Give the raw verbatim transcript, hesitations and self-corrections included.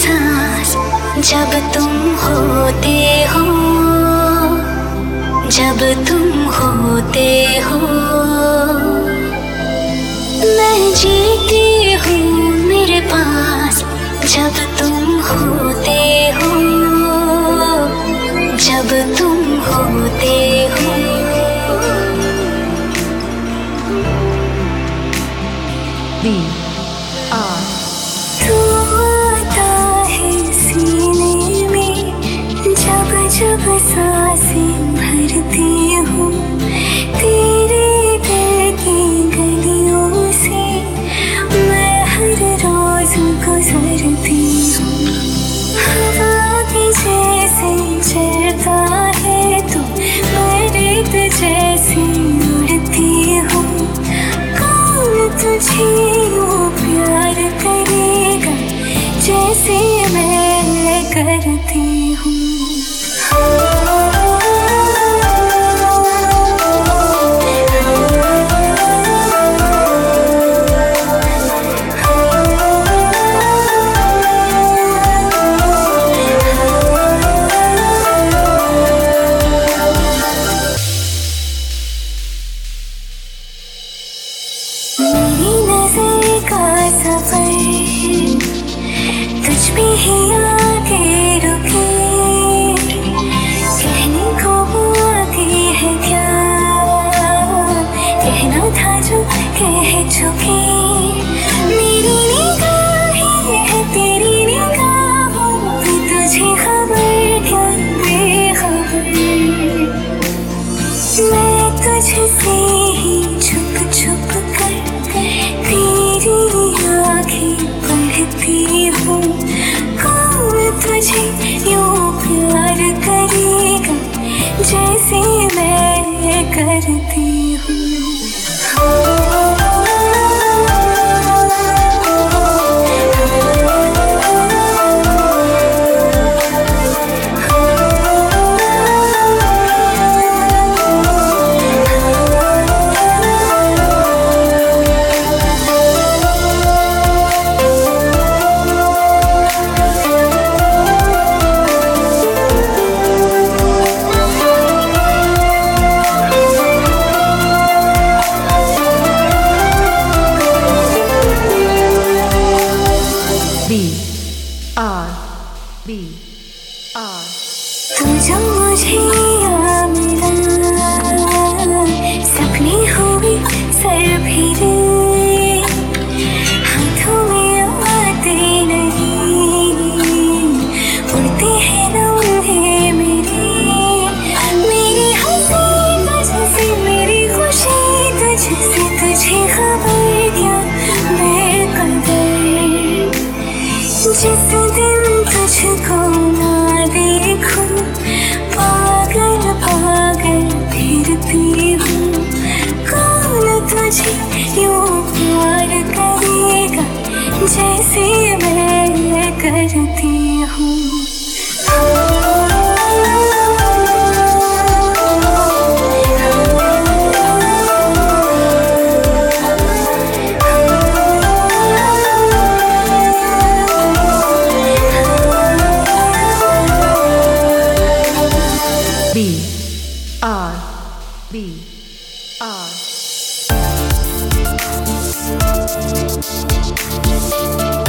सांस जब तुम होते हो, जब तुम होते हो। मैं जीती हूँ मेरे पास जब तुम होते हो, जब तुम होते हो। B R तू आता है सीने में जब जब सांसें भरती हूँ, तेरे दिल की गलियों से मैं हर रोज गुजरती हूँ। हवा के जैसे चलता है तू, मैं रेत जैसी उड़ती हूँ। कौन तुझे यूँ प्यार करेगा जैसे मैं करती हूँ। मेरी नजर का सफर तुझ पे ही आके रुके, कहने को आती है क्या, कहना था जो कह चुके। मेरी निगाहें है तेरी निगाहों पे, तुझे खबर क्या बेखबर। मैं तुझसे ही छुप छुप कर तेरी आँखें पढ़ती हूँ। कौन तुझे यूँ प्यार करेगा जैसे मैं करती हूँ। B R B R तू जो मुझे आ मिला, सपने हुए सर फिरे, हाथों में आते नहीं, उड़ते हैं लम्हे मेरे। मेरी हंसी तुझसे, मेरी खुशी तुझसे, तुझे खबर क्या बेकदर। जिस दिन तुझको ना देखूं, पागल पागल फिरती हूँ। कौन तुझे यूँ प्यार करेगा जैसे मैं करती हूँ। B R B R